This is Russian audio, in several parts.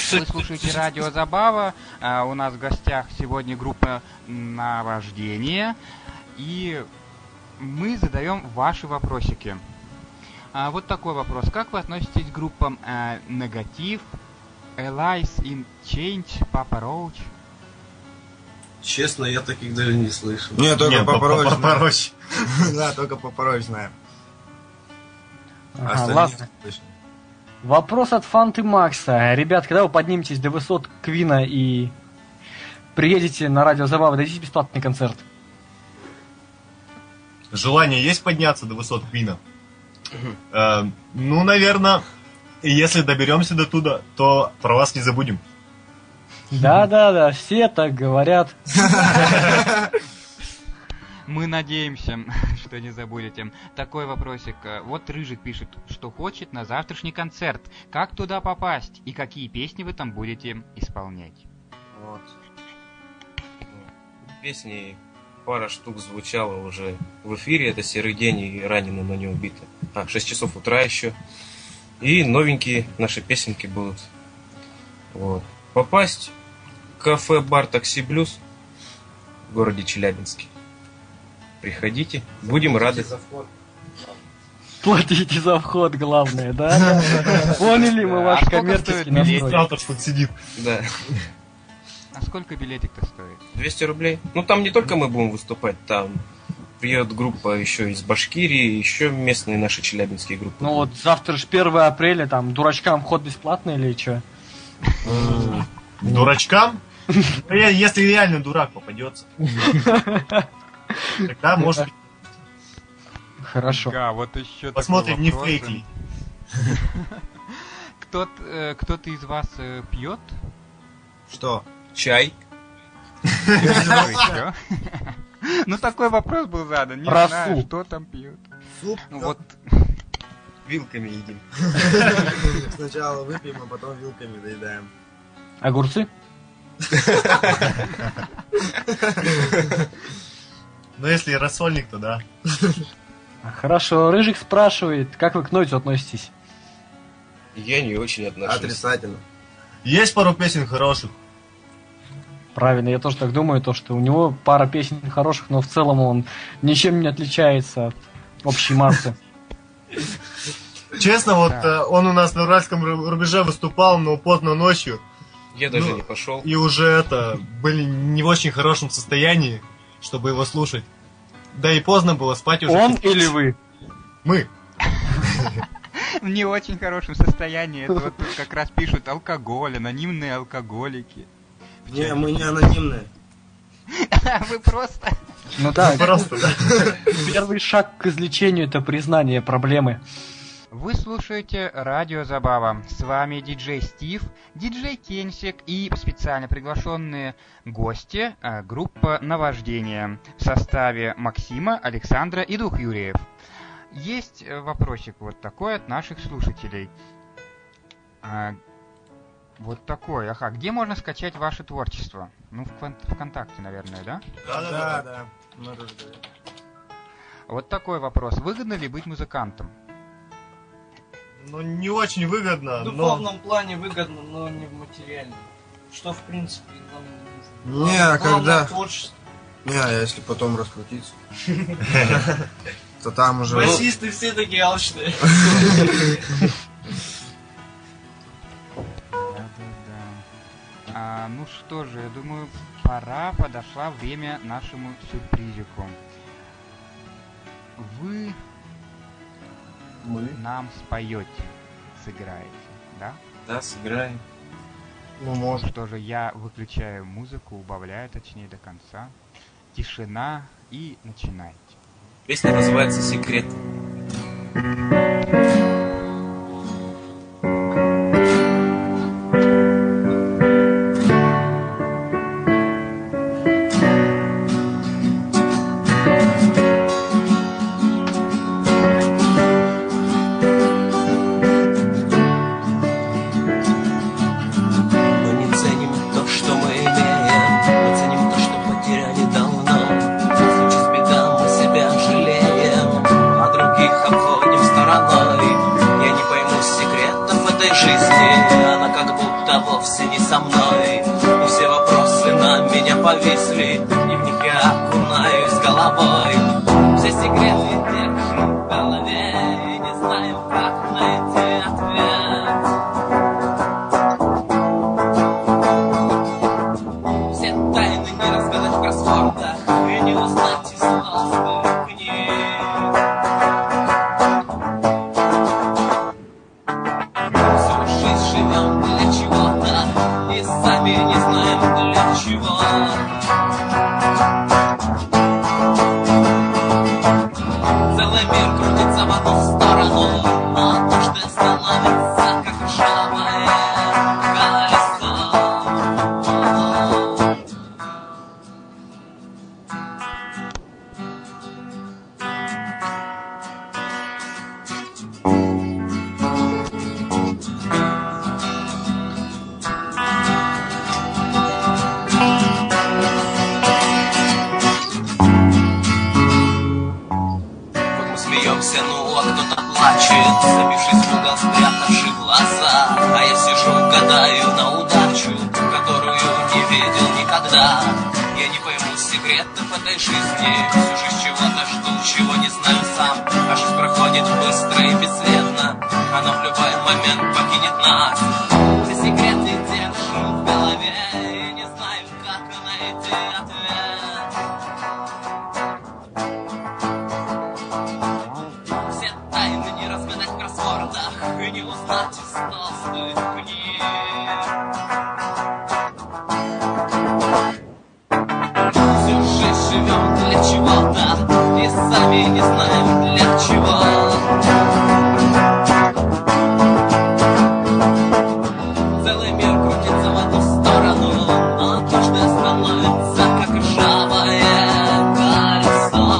Вы слушаете радио Забава. У нас в гостях сегодня группа Наваждение. И мы задаем ваши вопросики. Вот такой вопрос. Как вы относитесь к группам Негатив, Alice in Change, Papa Roach? Честно, я таких даже не слышал. Нет, только Papa Roach. Да, только Papa Roach знаем. Ладно. Вопрос от Фанты Макса. Ребят, когда вы подниметесь до высот Квина и приедете на радио Забава, дадите бесплатный концерт? Желание есть подняться до высот Квина? Ну, наверное, если доберемся до туда, то про вас не забудем. Да, все так говорят. Мы надеемся, что не забудете. Такой вопросик. Вот Рыжик пишет, что хочет на завтрашний концерт. Как туда попасть? И какие песни вы там будете исполнять? Вот. Песни пара штук звучала уже в эфире. Это «Серый день» и «Раненый, но не убитый». 6 часов утра еще. И новенькие наши песенки будут. Вот. Попасть в кафе-бар «Такси Блюз» в городе Челябинске. Приходите, будем рады. Платите за вход, главное, да? Поняли мы ваш коммерческий настрой. Автор тут сидит. Да. А сколько билетик-то стоит? 200 рублей. Ну, там не только мы будем выступать, там приедет группа еще из Башкирии, еще местные наши челябинские группы. Ну вот завтра же 1 апреля, там, дурачкам вход бесплатный или что? Дурачкам? Если реально дурак попадется. Тогда может быть. Хорошо. Да, вот еще посмотрим, не фейк ли. Кто-то из вас пьет? Что? Чай. Ну, такой вопрос был задан. Не знаю, что там пьют. Суп. Вот. Вилками едим. Сначала выпьем, а потом вилками доедаем. Огурцы? Но если рассольник, то да. Хорошо. Рыжик спрашивает, как вы к Нойзу относитесь? Я не очень отношусь. Отрицательно. Есть пару песен хороших. Правильно, я тоже так думаю, то, что у него пара песен хороших, но в целом он ничем не отличается от общей массы. Честно, вот он у нас на Уральском рубеже выступал, но поздно ночью. Я даже не пошел. И уже были не в очень хорошем состоянии, чтобы его слушать. Да и поздно было, спать уже. Он или вы? Мы. В не очень хорошем состоянии. Это вот тут как раз пишут алкоголь, анонимные алкоголики. Не, мы не анонимные. Вы просто... Ну да, просто, да. Первый шаг к излечению — это признание проблемы. Вы слушаете Радио Забава. С вами диджей Стив, диджей Кенсик и специально приглашенные гости группа Наваждение в составе Максима, Александра и Дух Юрьев. Есть вопросик вот такой от наших слушателей. Вот такой. Где можно скачать ваше творчество? Ну, ВКонтакте, наверное, да? Да. Вот такой вопрос. Выгодно ли быть музыкантом? Ну, не очень выгодно, В духовном плане выгодно, но не в материальном. Что, в принципе, нам не нужно. Не, а когда... Творчество. Не, а если потом раскрутиться, то там уже... Басисты все такие алчные. Ну что же, я думаю, подошло время нашему сюрпризику. Вы нам споете, сыграете, да? Да, сыграем. Ну, может. Что же, я выключаю музыку, убавляю, точнее, до конца. Тишина и начинайте. Песня называется «Секрет». Обходим стороной. повисли, и в них я окунаюсь головой. Все секреты держу в голове, и не знаю, как найти ответ. Все тайны не разгадать в кроссвордах, и не узнать из толстых книг. Всю жизнь живем для чего-то, и сами не знаем для чего. Целый мир крутится в одну сторону, но однажды становится как ржавое колесо. Вот мы смеемся, ну а кто-то плачет, забившись в угол, спрятавши глаза. А я сижу, гадаю на удачу, которую не видел никогда. Я не пойму секретов этой жизни, всю жизнь чего-то жду, чего не знаю сам. А жизнь проходит быстро и бесследно, она в любой момент покинет нас. Все секреты держу в голове, и не знаю, как найти ответ. Все тайны не разгадать в кроссвордах, и не узнать из толстых книг. Всю жизнь живем для чего-то, и сами не знаем для чего. Целый мир крутится в одну сторону, но однажды становится как ржавое колесо.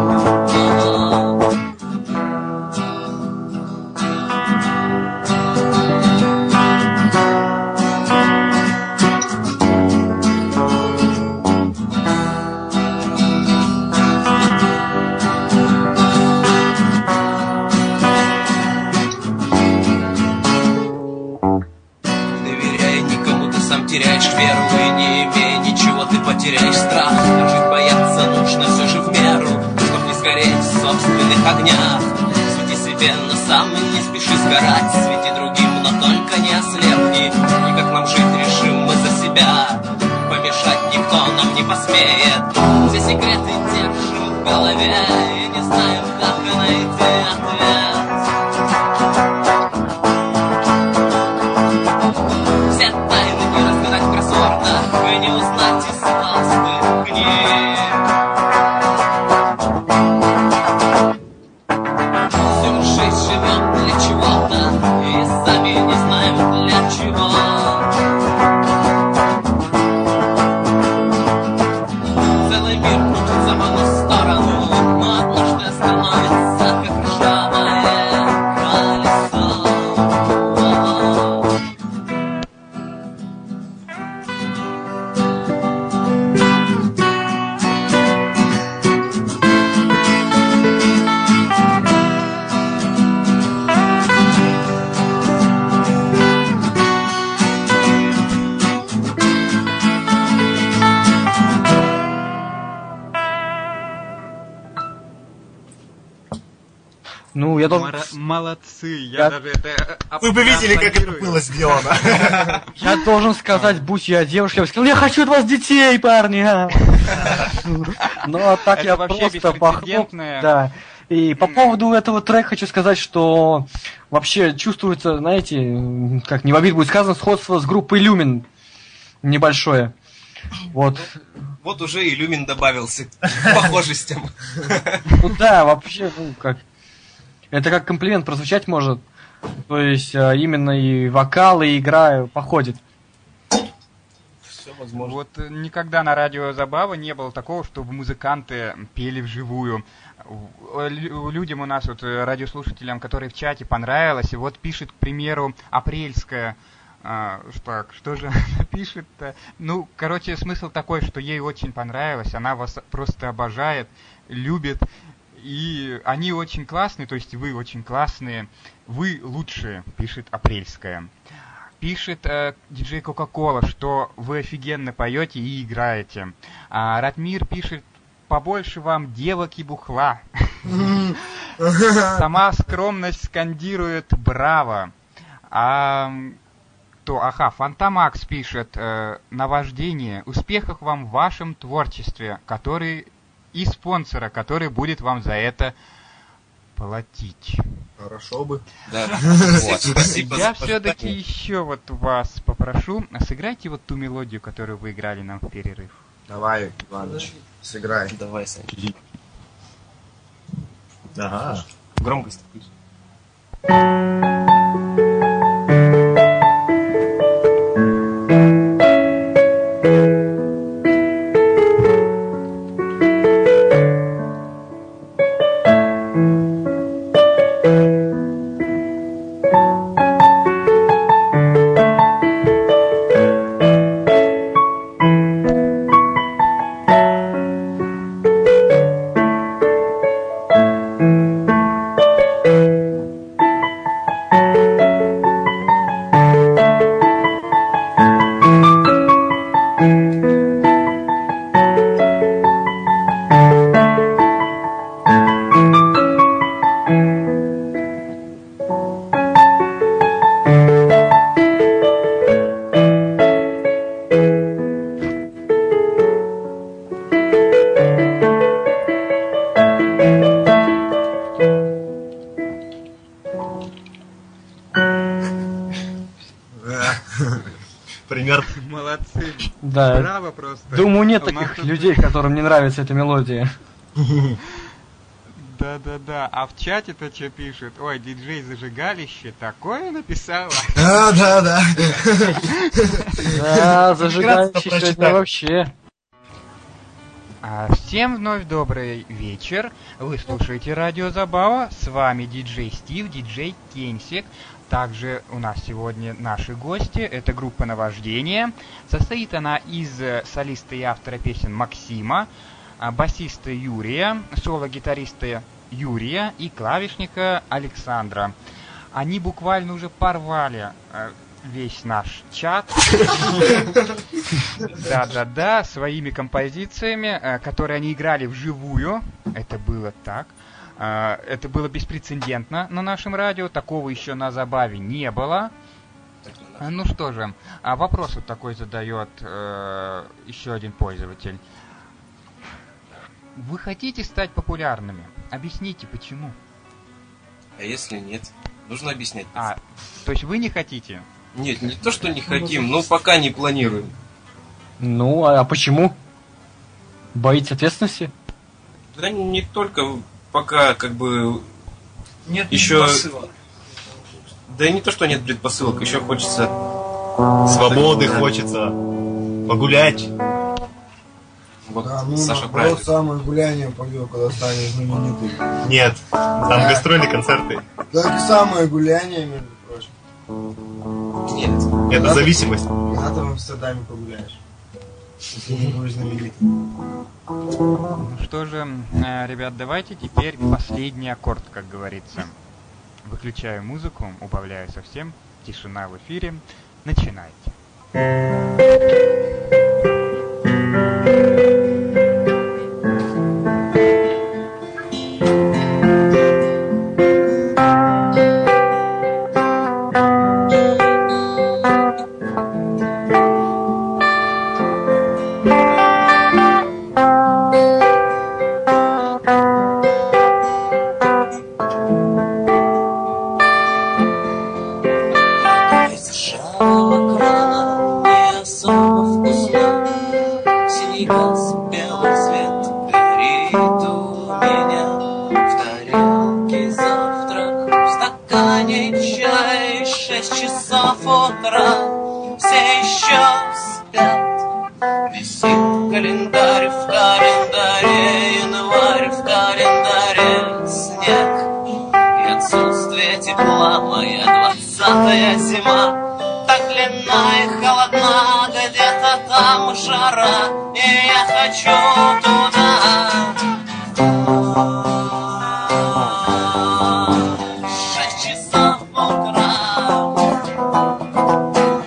Доверяя никому, ты сам теряешь веру, и не имея ничего, ты потеряешь страх. Но жить бояться нужно все же в меру, чтоб не сгореть в собственных огнях. Свети себе, но сам не спеши сгорать, свети другим, но только не ослепни. И как нам жить, решим мы за себя, помешать никто нам не посмеет. Все секреты держим в голове, и не знаем, как найти ответ. Все тайны не разгадать в кроссвордах, и не узнать из толстых книг. Всю жизнь живем для чего-то, и сами не знаем для чего. Целый мир крутится в одну сторону, но однажды становится как ржавое колесо. Ну, я должен... Молодцы, Я- я даже это... Вы бы видели, как это аплодирую. было сделано. Я должен сказать, будь я девушкой, я бы сказал, я хочу от вас детей, парни. а». Ну, а так Это я вообще просто похлоп. беспрецедентное. Да. И по поводу этого трека хочу сказать, что вообще чувствуется, знаете, как не в обиду будет сказано, сходство с группой Люмин небольшое. Вот. Вот уже и Люмин добавился к похожестям. Ну да, вообще, ну как. Это как комплимент прозвучать может. То есть именно и вокал, и игра походит. Все возможно. Вот никогда на радио Забава не было такого, чтобы музыканты пели вживую. Людям у нас, вот радиослушателям, которые в чате, понравилось. И вот пишет, к примеру, Апрельская. Так, что же она пишет-то? Ну, короче, смысл такой, что ей очень понравилось. Она вас просто обожает, любит. И они очень классные, то есть вы очень классные. Вы лучшие, пишет Апрельская. Пишет диджей Кока-Кола, что вы офигенно поете и играете. Ратмир пишет, побольше вам девок и бухла. Сама скромность скандирует «Браво!». Фантомакс пишет «Наваждение. Успехов вам в вашем творчестве, который и спонсора, который будет вам за это платить». Хорошо бы. Да. Вот, спасибо Я за все-таки пожелание. еще вот вас попрошу, сыграйте вот ту мелодию, которую вы играли нам в перерыв. Давай, Иваныч, сыграй. Давай, Сань. Ага. Громкость пусть. Пример. Молодцы. Да. Браво просто. Думаю, нет У нас таких тут- людей, которым не нравится эта мелодия. Да-да-да. А в чате-то что пишет? Ой, диджей Зажигалище такое написала. Да. Да, зажигающий прочитали. сегодня вообще. Всем вновь добрый вечер. Вы слушаете Радио Забава. С вами диджей Стив, диджей Кенсик. Также у нас сегодня наши гости. Это группа «Наваждение». Состоит она из солиста и автора песен Максима, басиста Юрия, соло-гитариста Юрия и клавишника Александра. Они буквально уже порвали весь наш чат. Да, своими композициями, которые они играли вживую. Это было так. Это было беспрецедентно на нашем радио. Такого еще на Забаве не было. Ну что же, вопрос вот такой задает еще один пользователь. Вы хотите стать популярными? Объясните, почему. А если нет? Нужно объяснять. То есть вы не хотите? Нет, не то, что не хотим, но пока не планируем. Ну, а почему? Боитесь ответственности? Да не только пока как бы Нет еще... предпосылок. Да и не то, что нет предпосылок, еще хочется... Свободы хочется. Погулять. Вот Да, ну Саша наоборот, правильно. самое гуляние пойдет, когда станешь знаменитым. Нет. Там гастроли, концерты. Так и самое гуляние, между прочим. Нет. Это зависимость. Когда ты в Амстердаме погуляешь, если не будешь знаменитым. Ну что же, ребят, давайте теперь последний аккорд, как говорится. Выключаю музыку, убавляю совсем. Тишина в эфире. Начинайте. Из жаркого крана не особо вкусно. Синий газ, белый свет горит у меня. В тарелке завтрак, в стакане чай. 6 часов утра, все еще спят. Висит календарь в календаре, январь в календаре, снег. И отсутствие тепла, моя 20-я зима. Так длинна и холодна, где-то там жара, и я хочу туда. 6 часов утра.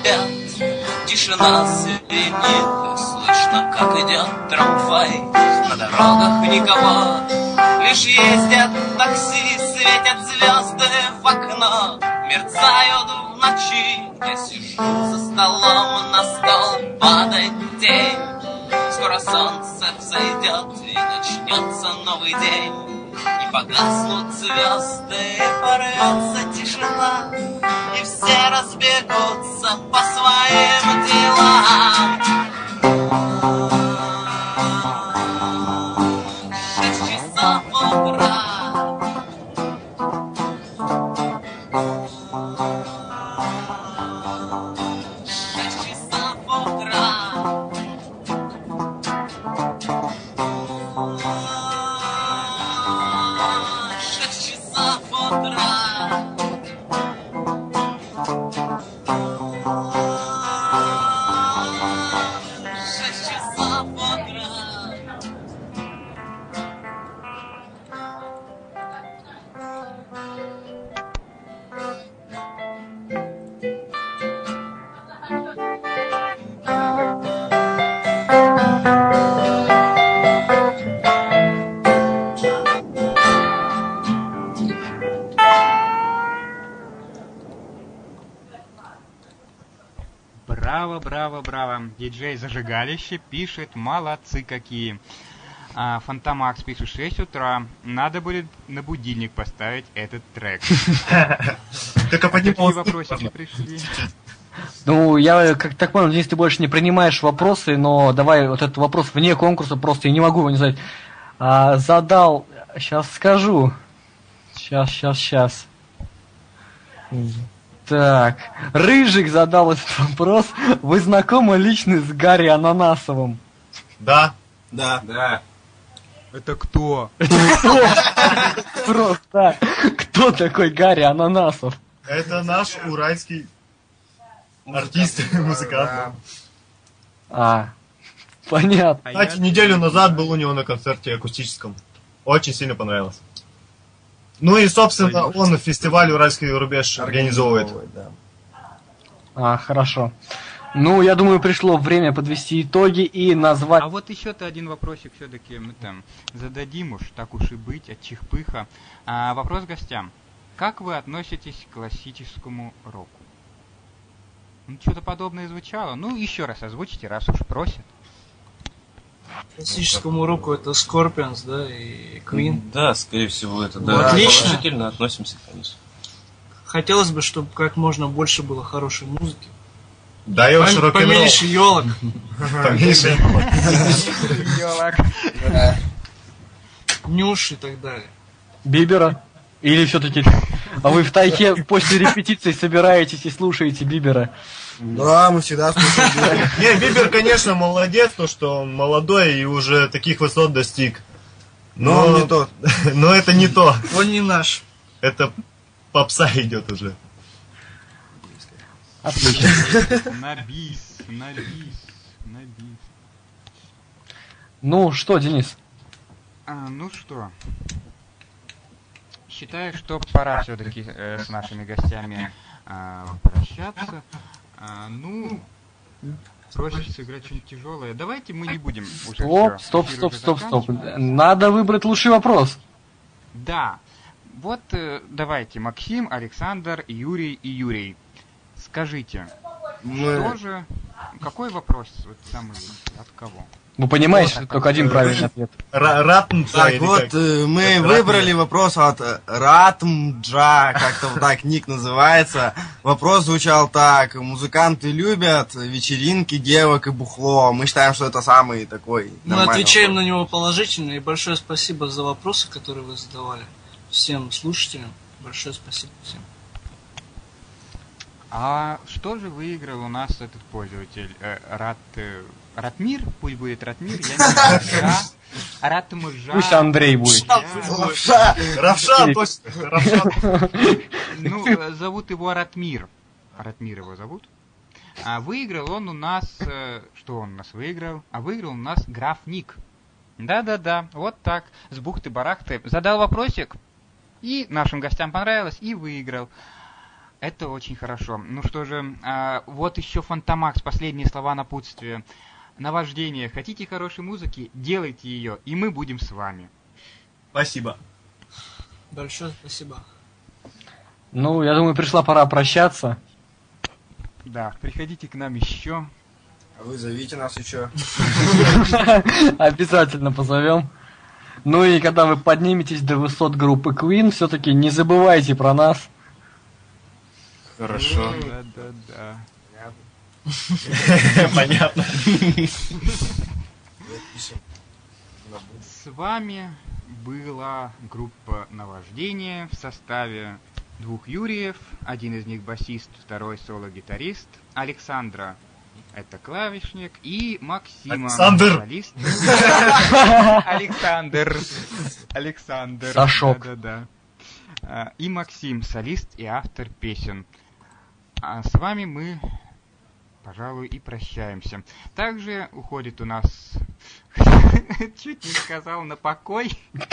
спят. Тишина звенит, слышно, как идет трамвай. На дорогах никого, лишь ездят такси, светят звезды в окно, мерцают в ночи. Я сижу за столом, на стол падает тень. Скоро солнце взойдет и начнется новый день. И погаснут звезды, порвется тишина, и все разбегутся по своим делам. 6 часов утра. 6 часов утра. 6 часов утра. 6 часов утра. Браво, браво, браво. Диджей Зажигалище пишет, молодцы какие. Фантомакс пишет, 6 утра. Надо будет на будильник поставить этот трек. Только по Какие нему вопросики пришли? Ну, я как так понял, Денис, ты больше не принимаешь вопросы, но давай вот этот вопрос вне конкурса, просто я не могу его не задать. Задал, сейчас скажу. Сейчас. Так, Рыжик задал этот вопрос. Вы знакомы лично с Гарри Ананасовым? Да. Да. Да. Это кто? Просто, кто такой Гарри Ананасов? Это наш уральский артист, музыкант. Понятно. Кстати, неделю назад был у него на концерте акустическом. Очень сильно понравилось. Ну и, собственно, он фестиваль «Уральский рубеж» организовывает. Да. Хорошо. Ну, я думаю, пришло время подвести итоги и назвать... А вот еще-то один вопросик все-таки мы там зададим уж, так уж и быть, от чихпыха. Вопрос гостям. Как вы относитесь к классическому року? Ну, что-то подобное звучало. Ну, еще раз озвучите, раз уж просят. Классическому року это Scorpions, да, и Queen. Да, скорее всего, это Ну, да. отлично. Положительно относимся, конечно. Хотелось бы, чтобы как можно больше было хорошей музыки. Даешь рок-н-ролл. Поменьше елок. Поменьше. Нюш и так далее. Бибера? Или все-таки... А вы в тайке после репетиции собираетесь и слушаете Бибера? Да, мы всегда слушаем Бибера. Не, Бибер, конечно, молодец, то, что он молодой и уже таких высот достиг. Но он не тот. Но это не то. Он не наш. Это попса идет уже. Отлично. На бис. Ну что, Денис? Ну что, считаю, что пора все-таки с нашими гостями прощаться. Ну, проще сыграть что-нибудь тяжелое. Давайте мы не будем уже Стоп. всё, эфир уже заканчивается. Надо выбрать лучший вопрос. Да. Вот давайте, Максим, Александр, Юрий и Юрий. Скажите, что же, какой вопрос вот самый лучший, от кого? Вы понимаете, только один правильный ответ. Ратнца Так, или вот как? мы Как выбрали Ратмир. вопрос от Ратмджа, как-то вот так ник называется. Вопрос звучал так: музыканты любят вечеринки, девок и бухло. Мы считаем, что это самый такой Мы нормальный отвечаем вопрос. на него положительно. И большое спасибо за вопросы, которые вы задавали. Всем слушателям. Большое спасибо всем. А что же выиграл у нас этот пользователь? Ратмир? Пусть будет Ратмир, я не знаю. Ратмужа. Пусть Андрей будет. Равшан, точно. Равшан. Ну, зовут его Ратмир. Ратмир его зовут. А выиграл он у нас... Что он у нас выиграл? А выиграл у нас граф Ник. Да-да-да, вот так, с бухты-барахты. Задал вопросик, и нашим гостям понравилось, и выиграл. Это очень хорошо. Ну что же, вот еще Фантомакс, последние слова напутствия. Наваждение. Хотите хорошей музыки? Делайте ее, и мы будем с вами. Спасибо. Большое спасибо. Ну, я думаю, пришла пора прощаться. Да, приходите к нам еще. А вы зовите нас еще. Обязательно позовем. Ну и когда вы подниметесь до высот группы Queen, все-таки не забывайте про нас. Хорошо. Да. Понятно. С вами была группа Наваждение в составе двух Юриев, один из них басист, второй соло-гитарист, Александра — это клавишник, и Максима — Александр! солист. Александр. Сашок. Да. И Максим — солист и автор песен. А с вами мы, пожалуй, и прощаемся. Также уходит у нас... Чуть не сказал на покой.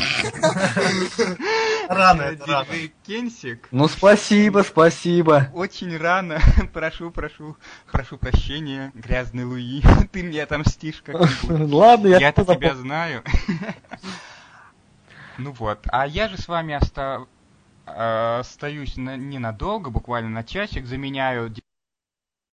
Рано, это рано. Диджей Кенсик. Ну, спасибо. Очень рано. Прошу прощения, грязный Луи. Ты мне отомстишь как-нибудь. Ладно, Я-то тебя знаю. Ну вот. А я же с вами остаюсь ненадолго, буквально на часик. Заменяю